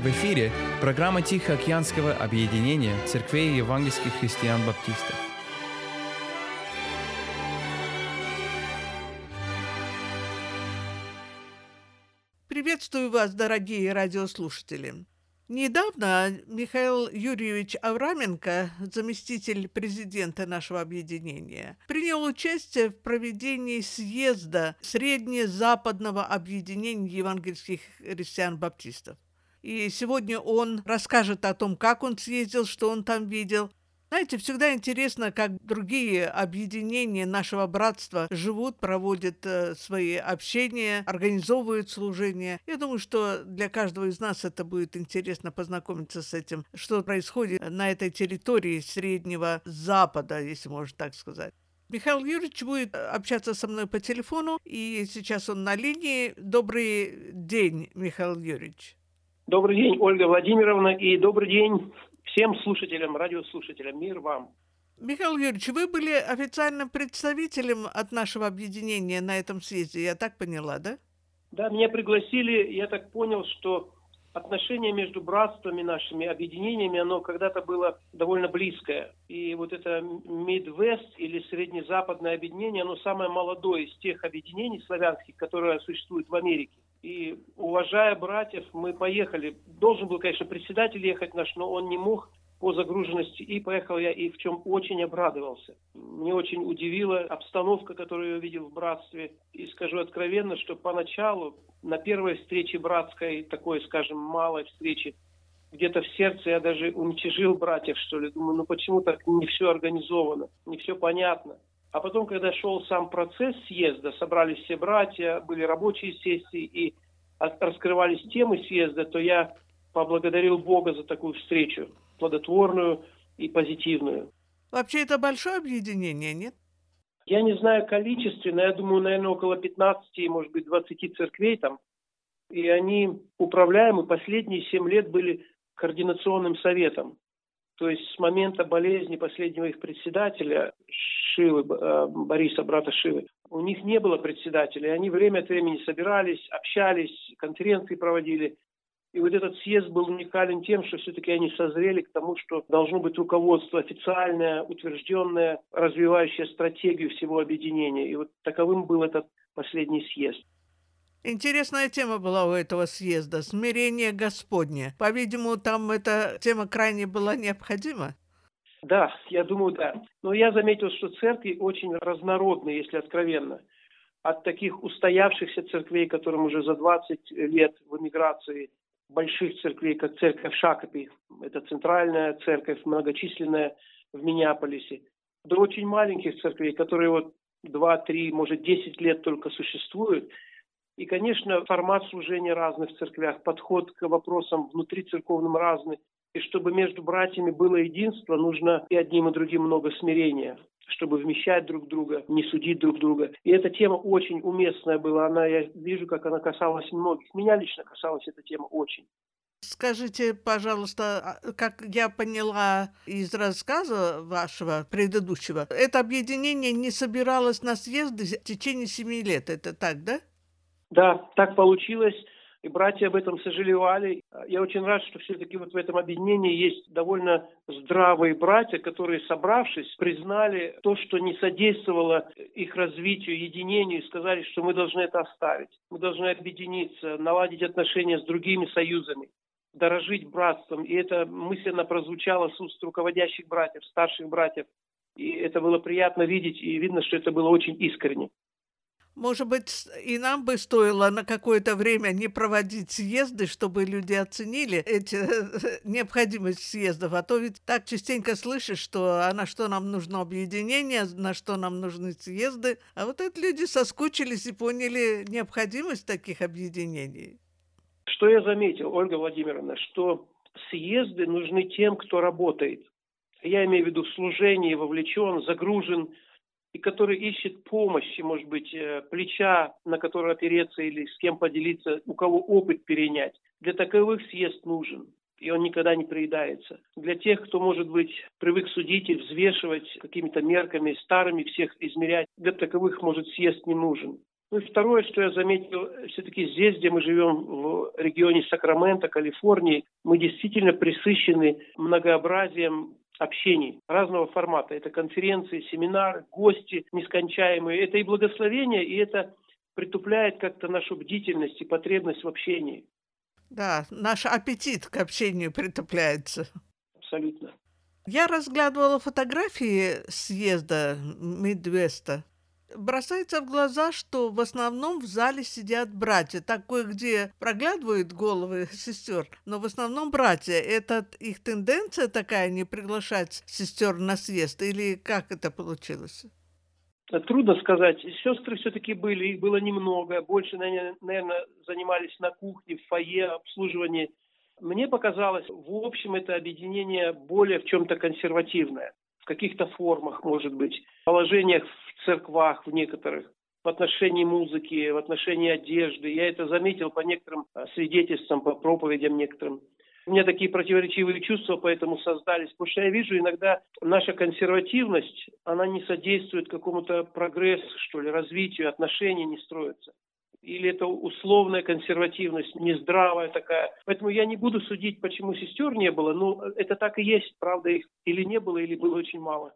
В эфире программа Тихоокеанского объединения церквей евангельских христиан-баптистов. Приветствую вас, дорогие радиослушатели. Недавно Михаил Юрьевич Авраменко, заместитель президента нашего объединения, принял участие в проведении съезда Среднезападного объединения евангельских христиан-баптистов. И сегодня он расскажет о том, как он съездил, что он там видел. Знаете, всегда интересно, как другие объединения нашего братства живут, проводят свои общения, организовывают служения. Я думаю, что для каждого из нас это будет интересно познакомиться с этим, что происходит на этой территории Среднего Запада, если можно так сказать. Михаил Юрьевич будет общаться со мной по телефону, и сейчас он на линии. Добрый день, Михаил Юрьевич. Добрый день, Ольга Владимировна, и добрый день всем слушателям, радиослушателям. Мир вам. Михаил Юрьевич, вы были официальным представителем от нашего объединения на этом съезде, я так поняла, да? Да, меня пригласили, я так понял, что отношение между братствами нашими, объединениями, оно когда-то было довольно близкое. И вот это Midwest или Среднезападное объединение, оно самое молодое из тех объединений славянских, которые существуют в Америке. И, уважая братьев, мы поехали. Должен был, конечно, председатель ехать наш, но он не мог по загруженности. И поехал я, и в чем очень обрадовался. Мне очень удивила обстановка, которую я видел в братстве. И скажу откровенно, что поначалу, на первой встрече братской, такой, скажем, малой встрече, где-то в сердце я даже уничижил братьев, что ли. Думаю, почему так не все организовано, не все понятно. А потом, когда шел сам процесс съезда, собрались все братья, были рабочие сессии и раскрывались темы съезда, то я поблагодарил Бога за такую встречу, плодотворную и позитивную. Вообще это большое объединение, нет? Я не знаю количественно, я думаю, наверное, около 15, может быть, 20 церквей там. И они управляемы последние 7 лет были координационным советом. То есть с момента болезни последнего их председателя, Шивы, Бориса, брата Шивы, у них не было председателя. Они время от времени собирались, общались, конференции проводили. И вот этот съезд был уникален тем, что все-таки они созрели к тому, что должно быть руководство официальное, утвержденное, развивающее стратегию всего объединения. И вот таковым был этот последний съезд. Интересная тема была у этого съезда – смирение Господне. По-видимому, там эта тема крайне была необходима. Да, я думаю, да. Но я заметил, что церкви очень разнородные, если откровенно. От таких устоявшихся церквей, которым уже за 20 лет в эмиграции, больших церквей, как церковь Шакопи, это центральная церковь, многочисленная в Миннеаполисе, до очень маленьких церквей, которые вот 2, 3, может 10 лет только существуют. И, конечно, формат служения разный в церквях, подход к вопросам внутрицерковным разный. И чтобы между братьями было единство, нужно и одним, и другим много смирения, чтобы вмещать друг друга, не судить друг друга. И эта тема очень уместная была. Я вижу, как она касалась многих. Меня лично касалась эта тема очень. Скажите, пожалуйста, как я поняла из рассказа вашего предыдущего, это объединение не собиралось на съезды в течение 7 лет, это так, да? Да, так получилось, и братья об этом сожалевали. Я очень рад, что все-таки вот в этом объединении есть довольно здравые братья, которые, собравшись, признали то, что не содействовало их развитию, единению, и сказали, что мы должны это оставить. Мы должны объединиться, наладить отношения с другими союзами, дорожить братством. И эта мысль, она прозвучала с уст руководящих братьев, старших братьев. И это было приятно видеть, и видно, что это было очень искренне. Может быть, и нам бы стоило на какое-то время не проводить съезды, чтобы люди оценили необходимость съездов. А то ведь так частенько слышишь, что на что нам нужно объединение, на что нам нужны съезды. А вот это люди соскучились и поняли необходимость таких объединений. Что я заметил, Ольга Владимировна, что съезды нужны тем, кто работает. Я имею в виду служение, вовлечен, загружен, и который ищет помощи, может быть, плеча, на которое опереться или с кем поделиться, у кого опыт перенять. Для таковых съезд нужен, и он никогда не приедается. Для тех, кто, может быть, привык судить и взвешивать какими-то мерками, старыми всех измерять, для таковых, может, съезд не нужен. Ну и второе, что я заметил, все-таки здесь, где мы живем, в регионе Сакраменто, Калифорнии, мы действительно пресыщены многообразием общений разного формата. Это конференции, семинары, гости нескончаемые. Это и благословение, и это притупляет как-то нашу бдительность и потребность в общении. Да, наш аппетит к общению притупляется. Абсолютно. Я разглядывала фотографии съезда Мидвеста. Бросается в глаза, что в основном в зале сидят братья. Так кое-где проглядывают головы сестер, но в основном братья. Это их тенденция такая, не приглашать сестер на съезд? Или как это получилось? Трудно сказать. Сестры все-таки были, их было немного. Больше, наверное, занимались на кухне, в фойе, обслуживании. Мне показалось, в общем, это объединение более в чем-то консервативное. В каких-то формах, может быть, положениях в церквах, в некоторых, в отношении музыки, в отношении одежды. Я это заметил по некоторым свидетельствам, по проповедям некоторым. У меня такие противоречивые чувства поэтому создались, потому что я вижу иногда наша консервативность, она не содействует какому-то прогрессу, что ли, развитию, отношения не строятся. Или это условная консервативность, нездравая такая. Поэтому я не буду судить, почему сестер не было, но это так и есть, правда, их или не было, или было очень мало.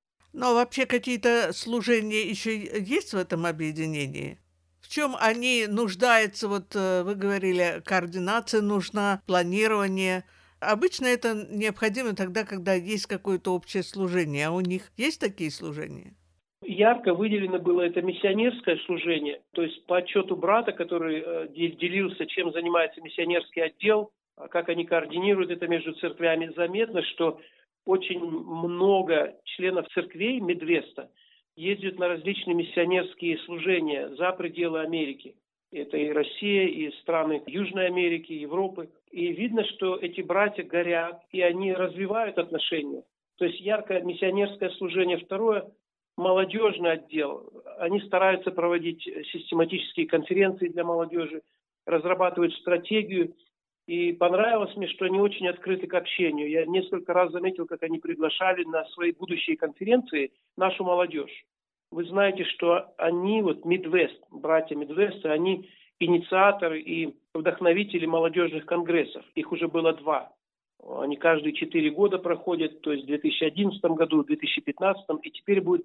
Но вообще какие-то служения еще есть в этом объединении? В чем они нуждаются? Вот вы говорили, координация нужна, планирование. Обычно это необходимо тогда, когда есть какое-то общее служение. А у них есть такие служения? Ярко выделено было это миссионерское служение, то есть по отчету брата, который делился, чем занимается миссионерский отдел, как они координируют это между церквями, заметно, что очень много членов церквей Мидвеста ездят на различные миссионерские служения за пределы Америки. Это и Россия, и страны Южной Америки, Европы. И видно, что эти братья горят, и они развивают отношения. То есть яркое миссионерское служение. Второе – молодежный отдел. Они стараются проводить систематические конференции для молодежи, разрабатывают стратегию. И понравилось мне, что они очень открыты к общению. Я несколько раз заметил, как они приглашали на свои будущие конференции нашу молодежь. Вы знаете, что они, вот Мидвест, братья Мидвеста, они инициаторы и вдохновители молодежных конгрессов. Их уже было 2. Они каждые 4 года проходят, то есть в 2011 году, в 2015 и теперь будет в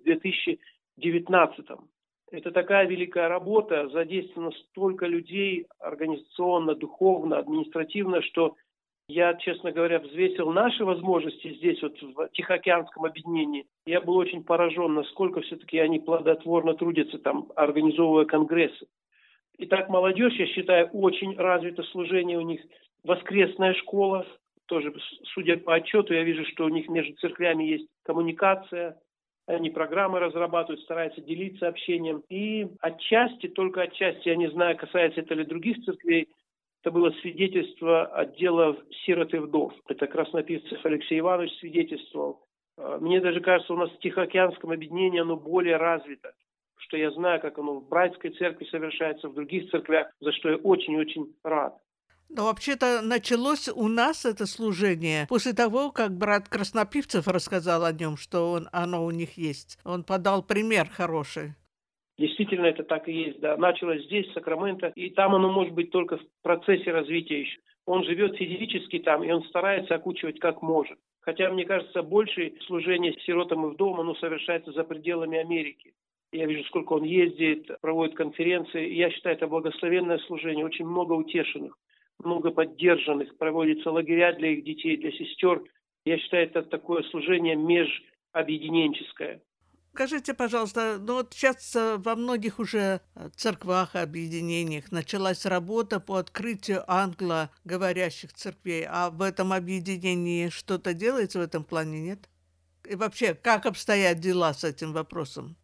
2019. Это такая великая работа, задействовано столько людей организационно, духовно, административно, что я, честно говоря, взвесил наши возможности здесь, вот в Тихоокеанском объединении. Я был очень поражен, насколько все-таки они плодотворно трудятся там, организовывая конгрессы. Итак, молодежь, я считаю, очень развито служение у них. Воскресная школа, тоже, судя по отчету, я вижу, что у них между церквями есть коммуникация. Они программы разрабатывают, стараются делиться общением. И отчасти, только отчасти, я не знаю, касается это ли других церквей, это было свидетельство отдела сирот и вдов. Это краснописцев Алексей Иванович свидетельствовал. Мне даже кажется, у нас в Тихоокеанском объединении оно более развито. Что я знаю, как оно в братской церкви совершается, в других церквях, за что я очень-очень рад. Но вообще-то началось у нас это служение после того, как брат Краснопивцев рассказал о нем, что оно у них есть. Он подал пример хороший. Действительно, это так и есть, да. Началось здесь, в Сакраменто, и там оно может быть только в процессе развития еще. Он живет физически там, и он старается окучивать как может. Хотя, мне кажется, большее служение сиротам и вдовам, оно совершается за пределами Америки. Я вижу, сколько он ездит, проводит конференции. Я считаю, это благословенное служение, очень много утешенных, много поддержанных, проводятся лагеря для их детей, для сестер. Я считаю, это такое служение межобъединенческое. Скажите, пожалуйста, ну вот сейчас во многих уже церквах, объединениях началась работа по открытию англоговорящих церквей, а в этом объединении что-то делается в этом плане, нет? И вообще, как обстоят дела с этим вопросом?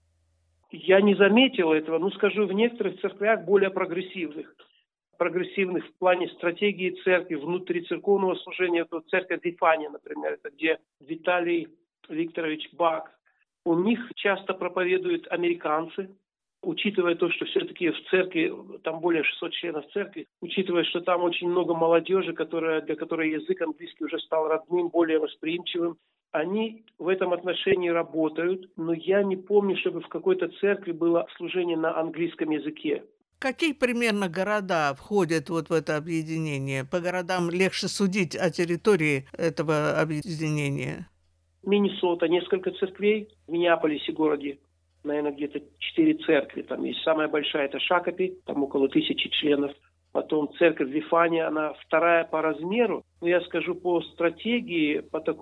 Я не заметил этого, но скажу, в некоторых церквях более прогрессивных в плане стратегии церкви, внутрицерковного служения, то церковь Вифания, например, это где Виталий Викторович Бак. У них часто проповедуют американцы, учитывая то, что все-таки в церкви, там более 600 членов церкви, учитывая, что там очень много молодежи, для которой язык английский уже стал родным, более восприимчивым. Они в этом отношении работают, но я не помню, чтобы в какой-то церкви было служение на английском языке. Какие примерно города входят вот в это объединение? По городам легче судить о территории этого объединения. Миннесота, несколько церквей. В Миннеаполисе городе, наверное, где-то 4 церкви. Там есть самая большая, это Шакопи, там около 1000 членов. Потом церковь Вифания, она вторая по размеру. Но я скажу по стратегии,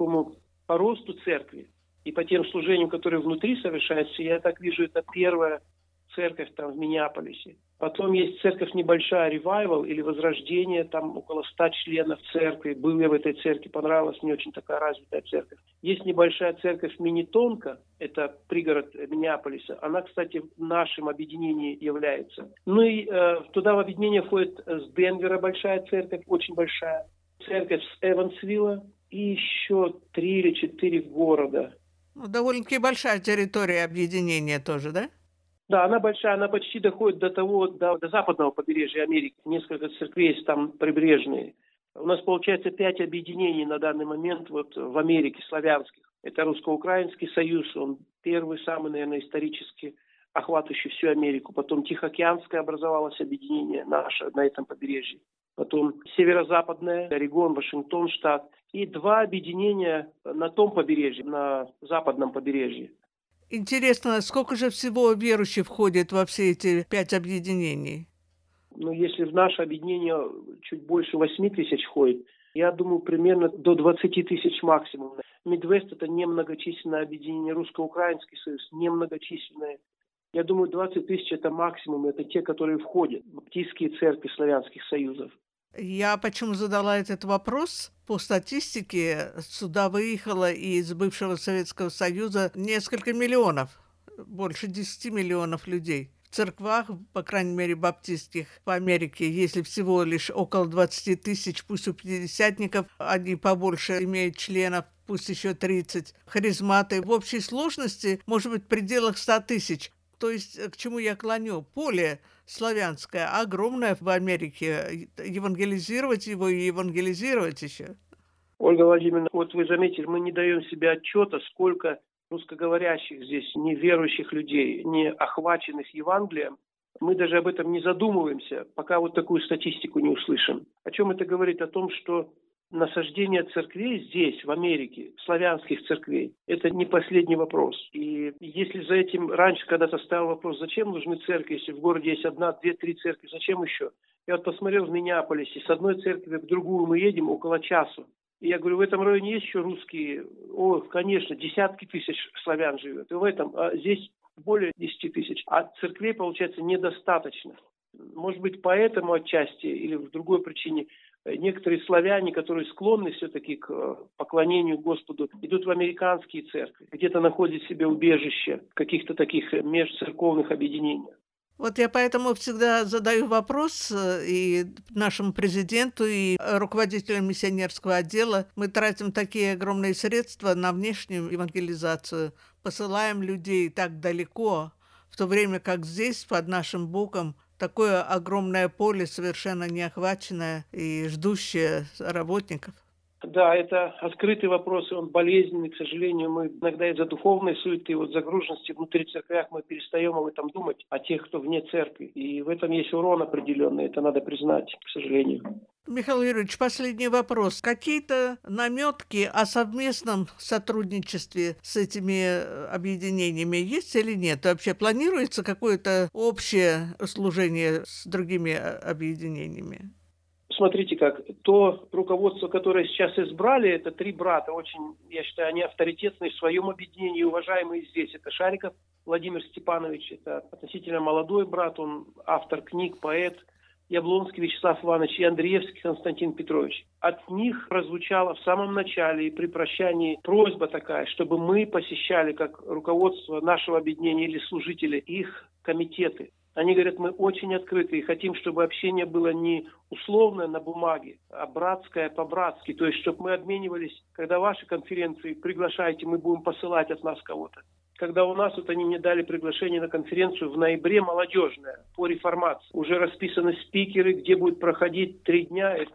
по росту церкви и по тем служениям, которые внутри совершаются, я так вижу, это первая церковь там в Миннеаполисе. Потом есть церковь небольшая, Revival или Возрождение, там около 100 членов церкви. Был я в этой церкви, понравилась мне очень такая развитая церковь. Есть небольшая церковь Миннетонка, это пригород Миннеаполиса. Она, кстати, в нашем объединении является. Ну и туда в объединение входит с Денвера большая церковь, очень большая. Церковь с Эвансвилла и еще 3 или 4 города. Ну, довольно-таки большая территория объединения тоже, да? Да, она большая, она почти доходит до западного побережья Америки. Несколько церквей есть там прибрежные. У нас получается 5 объединений на данный момент вот в Америке, славянских. Это Русско-Украинский союз, он первый, самый, наверное, исторически охватывающий всю Америку. Потом Тихоокеанское образовалось объединение наше на этом побережье. Потом Северо-Западное, Орегон, Вашингтон, штат. И 2 объединения на том побережье, на западном побережье. Интересно, сколько же всего верующих входит во все эти 5 объединений? Ну, если в наше объединение чуть больше 8 тысяч входит, я думаю, примерно до 20 тысяч максимум. Мидвест – это немногочисленное объединение, Русско-Украинский союз – немногочисленное. Я думаю, 20 тысяч – это максимум, это те, которые входят в баптистские церкви славянских союзов. Я почему задала этот вопрос? По статистике сюда выехало из бывшего Советского Союза несколько миллионов, больше 10 миллионов людей. В церквах, по крайней мере, баптистских в Америке, если всего лишь около 20 тысяч, пусть у пятидесятников они побольше имеют членов, пусть еще 30. Харизматы в общей сложности может быть в пределах 100 тысяч. То есть, к чему я клоню? Поле славянское огромное в Америке. Евангелизировать его и евангелизировать еще. Ольга Владимировна, вот вы заметили, мы не даем себе отчета, сколько русскоговорящих здесь неверующих людей, не охваченных Евангелием. Мы даже об этом не задумываемся, пока вот такую статистику не услышим. О чем это говорит? О том, что насаждение церквей здесь, в Америке, славянских церквей, это не последний вопрос. И если за этим раньше когда-то стоял вопрос, зачем нужны церкви, если в городе есть 1, 2, 3 церкви, зачем еще? Я вот посмотрел в Миннеаполисе, с одной церкви в другую мы едем около часа. И я говорю, в этом районе есть еще русские? О, конечно, десятки тысяч славян живет. И в этом, здесь более 10 тысяч. А церквей, получается, недостаточно. Может быть, поэтому отчасти или в другой причине некоторые славяне, которые склонны все-таки к поклонению Господу, идут в американские церкви, где-то находят себе убежище в каких-то таких межцерковных объединениях. Вот я поэтому всегда задаю вопрос и нашему президенту, и руководителям миссионерского отдела. Мы тратим такие огромные средства на внешнюю евангелизацию, посылаем людей так далеко, в то время как здесь, под нашим боком, такое огромное поле, совершенно неохваченное и ждущее работников. Да, это открытый вопрос, и он болезненный, к сожалению. Мы иногда из-за духовной суеты, вот загруженности внутри церквях мы перестаем об этом думать, о тех, кто вне церкви. И в этом есть урон определенный, это надо признать, к сожалению. Михаил Юрьевич, последний вопрос. Какие-то наметки о совместном сотрудничестве с этими объединениями есть или нет? Вообще планируется какое-то общее служение с другими объединениями? Смотрите как, то руководство, которое сейчас избрали, это 3 брата, очень, я считаю, они авторитетные в своем объединении, уважаемые здесь. Это Шариков Владимир Степанович, это относительно молодой брат, он автор книг, поэт, Яблонский Вячеслав Иванович и Андреевский Константин Петрович. От них прозвучала в самом начале и при прощании просьба такая, чтобы мы посещали, как руководство нашего объединения или служители, их комитеты. Они говорят, мы очень открыты и хотим, чтобы общение было не условное на бумаге, а братское по-братски. То есть, чтобы мы обменивались, когда ваши конференции приглашаете, мы будем посылать от нас кого-то. Когда у нас, вот они мне дали приглашение на конференцию в ноябре молодежная по реформации. Уже расписаны спикеры, где будет проходить 3 дня. Это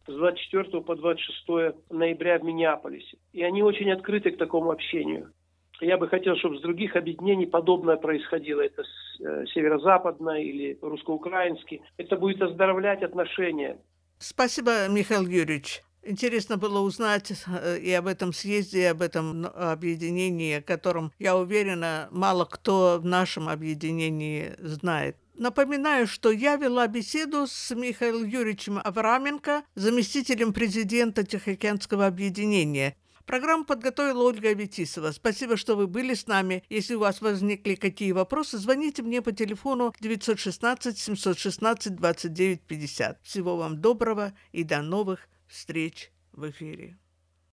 с 24 по 26 ноября в Миннеаполисе. И они очень открыты к такому общению. Я бы хотел, чтобы с других объединений подобное происходило. Это северо-западное или русско-украинский. Это будет оздоровлять отношения. Спасибо, Михаил Юрьевич. Интересно было узнать и об этом съезде, и об этом объединении, о котором, я уверена, мало кто в нашем объединении знает. Напоминаю, что я вела беседу с Михаилом Юрьевичем Авраменко, заместителем президента Тихоокеанского объединения. Программу подготовила Ольга Аветисова. Спасибо, что вы были с нами. Если у вас возникли какие вопросы, звоните мне по телефону 916-716-2950. Всего вам доброго и до новых встреч в эфире.